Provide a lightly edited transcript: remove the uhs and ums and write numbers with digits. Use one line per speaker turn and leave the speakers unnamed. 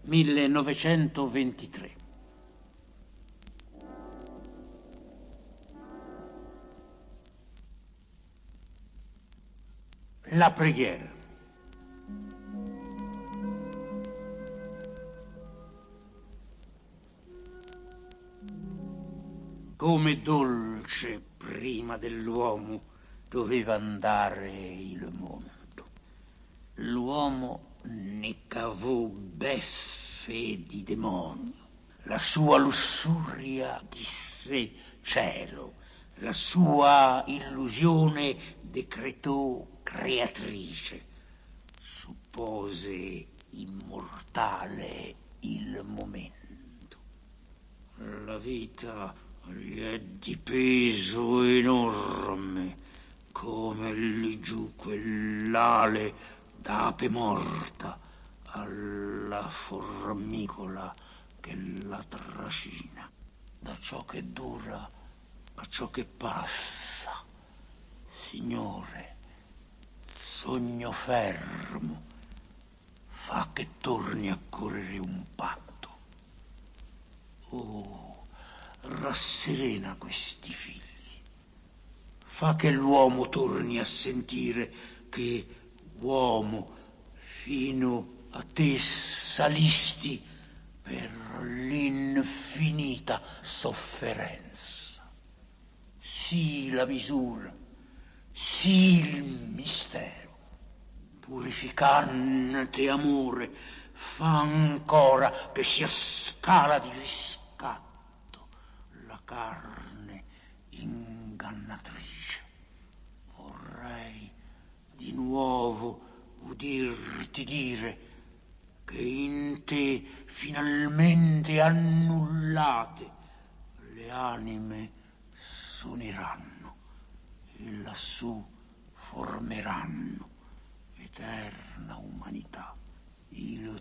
1923. La preghiera. Come dolce prima dell'uomo doveva andare il mondo. L'uomo ne cavò beffe di demonio. La sua lussuria disse cielo. La sua illusione decretò creatrice. Suppose immortale il momento. La vita gli è di peso enorme, come lì giù quell'ale d'ape morta alla formicola che la trascina. Da ciò che dura a ciò che passa, Signore, sogno fermo, fa che torni a correre un patto. Oh, rasserena questi figli, fa che l'uomo torni a sentire che uomo fino a te salisti per l'infinita sofferenza. Sì la misura, sì il mistero, purificante amore, fa ancora che sia scala di riscatto la carne ingannatrice. Vorrei di nuovo udirti dire che in te finalmente annullate le anime s'uniranno e lassù formeranno eterna umanità. Il